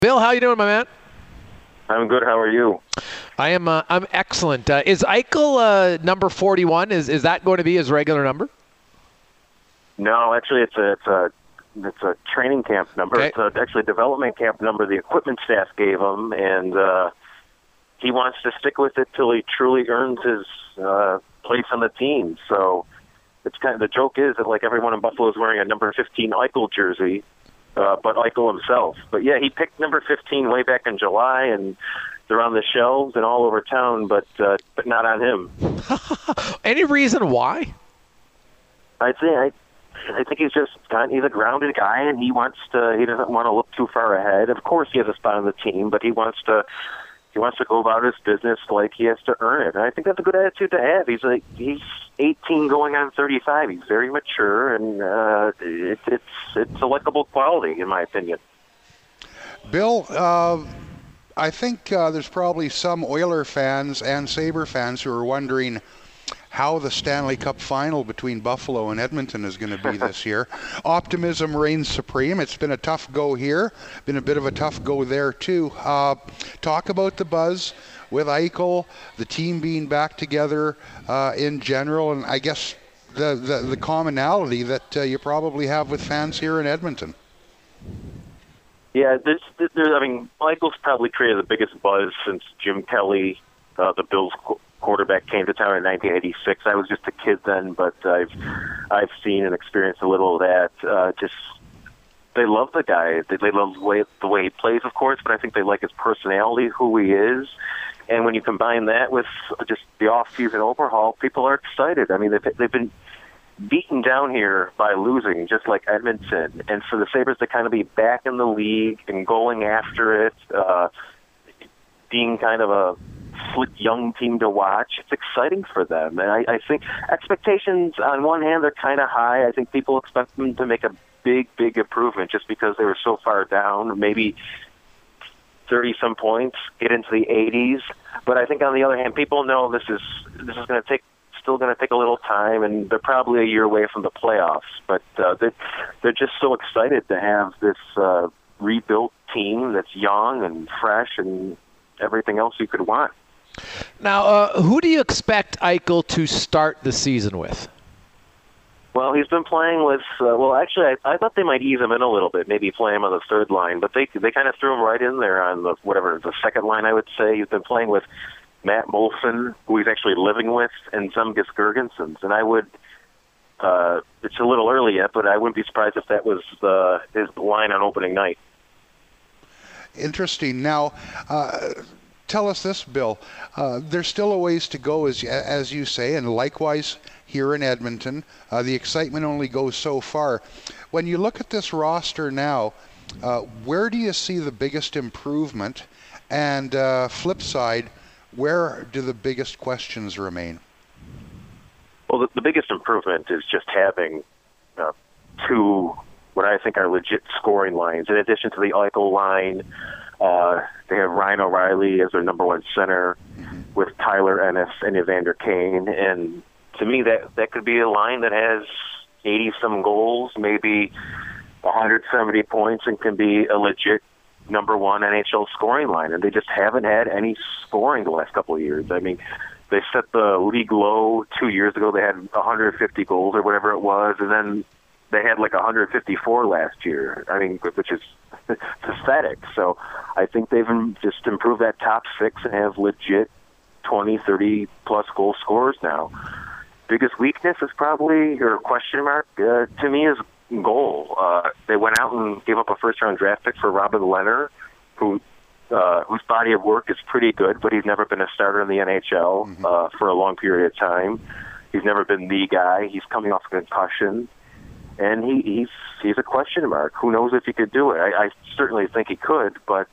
Bill, how you doing, my man? I'm good. How are you? I'm excellent. Is Eichel number 41? Is that going to be his regular number? No, actually, it's a training camp number. Okay. It's actually a development camp number the equipment staff gave him, and he wants to stick with it till he truly earns his place on the team. So it's kind of the joke is that like everyone in Buffalo is wearing a number 15 Eichel jersey, but Eichel himself. But yeah, he picked number 15 way back in July, and they're on the shelves and all over town, but not on him. Any reason why? I think he's he's a grounded guy, and he doesn't want to look too far ahead. Of course, he has a spot on the team, but he wants to go about his business like he has to earn it. And I think that's a good attitude to have. He's 18 going on 35. He's very mature, and it's a likable quality, in my opinion. Bill, I think there's probably some Oiler fans and Sabre fans who are wondering how the Stanley Cup final between Buffalo and Edmonton is going to be this year. Optimism reigns supreme. It's been a tough go here, been a bit of a tough go there too. Talk about the buzz with Eichel, the team being back together in general, and I guess the commonality that you probably have with fans here in Edmonton. Yeah, Eichel's probably created the biggest buzz since Jim Kelly, the Bills quarterback, came to town in 1986. I was just a kid then, but I've seen and experienced a little of that. They love the guy. They love the way he plays, of course, but I think they like his personality, who he is. And when you combine that with just the off-season overhaul, people are excited. I mean, they've been beaten down here by losing, just like Edmonton. And for the Sabres to kind of be back in the league and going after it, being kind of a slick young team to watch, it's exciting for them. And I think expectations, on one hand, they're kind of high. I think people expect them to make a big improvement just because they were so far down, maybe 30-some points, get into the 80s. But I think on the other hand, people know this is still going to take a little time, and they're probably a year away from the playoffs. But they're just so excited to have this rebuilt team that's young and fresh and everything else you could want. Now, who do you expect Eichel to start the season with? Well, he's been playing with. Actually, I thought they might ease him in a little bit, maybe play him on the third line, but they kind of threw him right in there on the second line. I would say he's been playing with Matt Molson, who he's actually living with, and Zemgus Girgensons. And I would. It's a little early yet, but I wouldn't be surprised if that was his line on opening night. Interesting. Now, tell us this, Bill. There's still a ways to go, as you say, and likewise here in Edmonton. The excitement only goes so far. When you look at this roster now, where do you see the biggest improvement? And flip side, where do the biggest questions remain? Well, the biggest improvement is just having two what I think are legit scoring lines. In addition to the Eichel line, they have Ryan O'Reilly as their number one center with Tyler Ennis and Evander Kane. And to me, that could be a line that has 80-some goals, maybe 170 points, and can be a legit number one NHL scoring line. And they just haven't had any scoring the last couple of years. I mean, they set the league low 2 years ago. They had 150 goals or whatever it was, and then they had like 154 last year. I mean, which is pathetic. So I think they've just improved that top six and have legit 20, 30-plus goal scorers now. Biggest weakness is probably, or question mark, to me, is goal. They went out and gave up a first-round draft pick for Robin Lehner, whose body of work is pretty good, but he's never been a starter in the NHL for a long period of time. He's never been the guy. He's coming off a concussion, and he's a question mark. Who knows if he could do it? I certainly think he could, but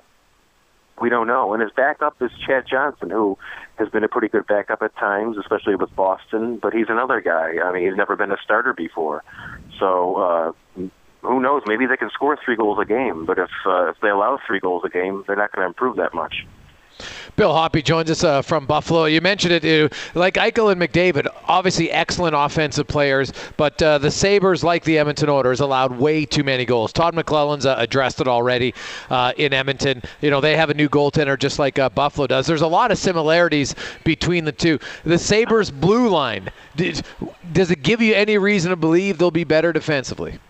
we don't know. And his backup is Chad Johnson, who has been a pretty good backup at times, especially with Boston, but he's another guy. I mean, he's never been a starter before. So who knows? Maybe they can score 3 goals a game, but if they allow 3 goals a game, they're not going to improve that much. Bill Hoppe joins us from Buffalo. You mentioned it, like Eichel and McDavid, obviously excellent offensive players, but the Sabres, like the Edmonton Oilers, allowed way too many goals. Todd McClellan's addressed it already in Edmonton. They have a new goaltender just like Buffalo does. There's a lot of similarities between the two. The Sabres' blue line, does it give you any reason to believe they'll be better defensively?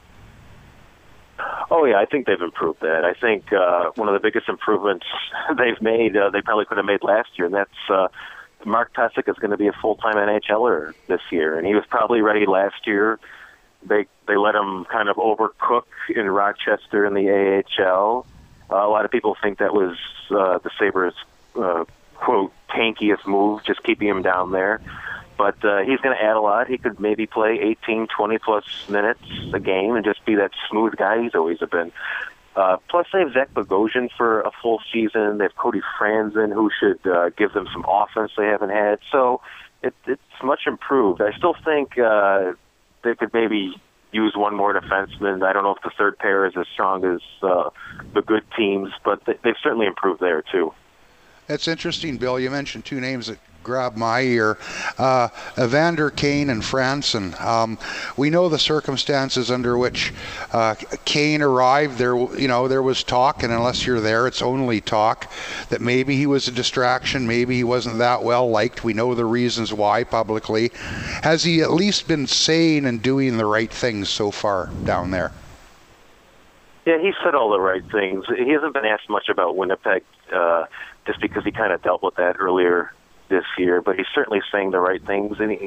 Oh, yeah, I think they've improved that. I think one of the biggest improvements they've made, they probably could have made last year, and that's Mark Pysyk is going to be a full-time NHLer this year, and he was probably ready last year. They let him kind of overcook in Rochester in the AHL. A lot of people think that was the Sabres' quote, tankiest move, just keeping him down there. But he's going to add a lot. He could maybe play 18, 20-plus minutes a game and just be that smooth guy he's always been. Plus, they have Zach Bogosian for a full season. They have Cody Franzen, who should give them some offense they haven't had. So it's much improved. I still think they could maybe use one more defenseman. I don't know if the third pair is as strong as the good teams, but they've certainly improved there, too. It's interesting, Bill. You mentioned two names that grabbed my ear, Evander Kane and Franson. We know the circumstances under which Kane arrived. There was talk, and unless you're there, it's only talk, that maybe he was a distraction, maybe he wasn't that well liked. We know the reasons why publicly. Has he at least been sane and doing the right things so far down there? Yeah, he said all the right things. He hasn't been asked much about Winnipeg, just because he kind of dealt with that earlier this year, but he's certainly saying the right things. And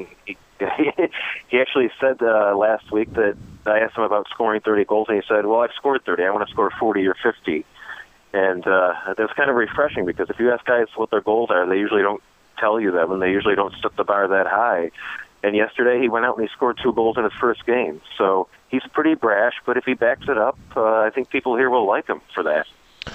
he actually said last week that I asked him about scoring 30 goals, and he said, well, I've scored 30. I want to score 40 or 50. And that's kind of refreshing, because if you ask guys what their goals are, they usually don't tell you them, and they usually don't set the bar that high. And yesterday he went out and he scored 2 goals in his first game. So he's pretty brash, but if he backs it up, I think people here will like him for that.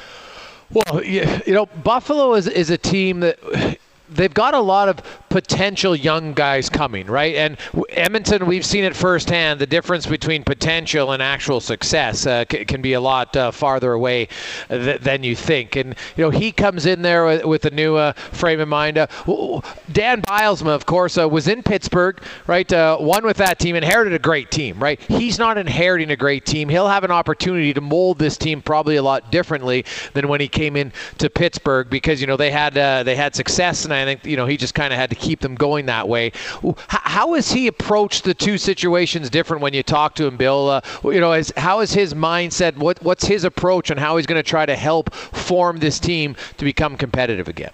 Well, Buffalo is a team that they've got a lot of potential young guys coming, right? And Edmonton, we've seen it firsthand. The difference between potential and actual success can be a lot farther away than you think. And, he comes in there with a new frame of mind. Dan Bilesma, of course, was in Pittsburgh, right? Won with that team, inherited a great team, right? He's not inheriting a great team. He'll have an opportunity to mold this team probably a lot differently than when he came in to Pittsburgh, because, they had success, and I think, he just kind of had to keep them going that way. How has he approached the two situations different when you talk to him, Bill? How is his mindset? What's his approach on how he's going to try to help form this team to become competitive again?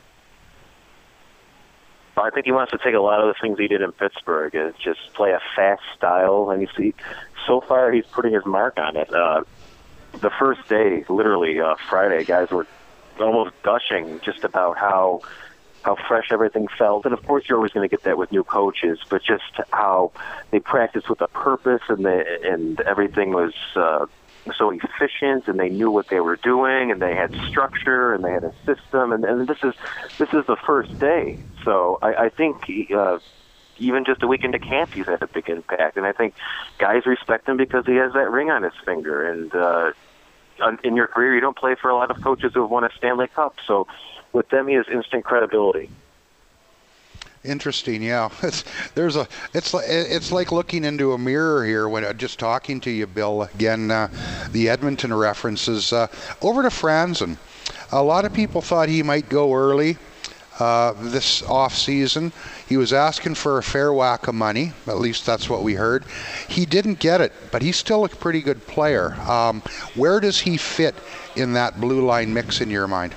I think he wants to take a lot of the things he did in Pittsburgh and just play a fast style. And you see, so far he's putting his mark on it. The first day, literally Friday, guys were almost gushing just about how fresh everything felt. And, of course, you're always going to get that with new coaches, but just how they practiced with a purpose, and everything was so efficient, and they knew what they were doing, and they had structure, and they had a system. And this is the first day. So I think even just a week into camp, he's had a big impact. And I think guys respect him because he has that ring on his finger. And in your career, you don't play for a lot of coaches who have won a Stanley Cup. So with them, he has instant credibility. Interesting, yeah. It's like looking into a mirror here when just talking to you, Bill. Again, the Edmonton references. Over to Franzen. A lot of people thought he might go early this off season. He was asking for a fair whack of money. At least that's what we heard. He didn't get it, but he's still a pretty good player. Where does he fit in that blue line mix in your mind?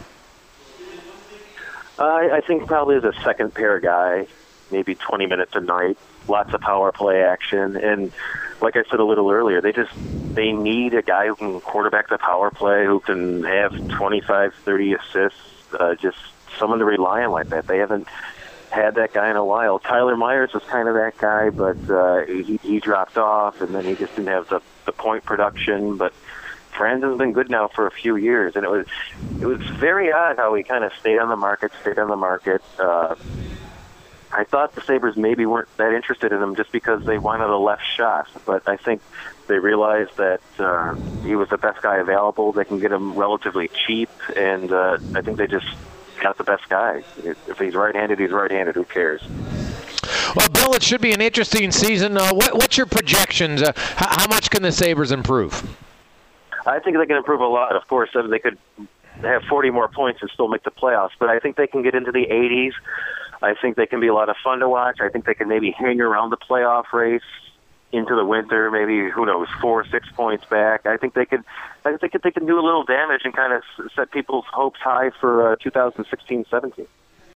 I think probably as a second pair guy, maybe 20 minutes a night, lots of power play action. And like I said a little earlier, they need a guy who can quarterback the power play, who can have 25, 30 assists, just someone to rely on like that. They haven't had that guy in a while. Tyler Myers was kind of that guy, but he dropped off, and then he just didn't have the point production. But Franzen's been good now for a few years, and it was very odd how he kind of stayed on the market. I thought the Sabres maybe weren't that interested in him just because they wanted a left shot, but I think they realized that he was the best guy available. They can get him relatively cheap, and I think they just got the best guy. If he's right-handed, he's right-handed. Who cares? Well, Bill, it should be an interesting season. What's your projections? How much can the Sabres improve? I think they can improve a lot. Of course, they could have 40 more points and still make the playoffs, but I think they can get into the 80s. I think they can be a lot of fun to watch. I think they can maybe hang around the playoff race into the winter, maybe, who knows, 4 or 6 points back. I think they can do a little damage and kind of set people's hopes high for 2016-17.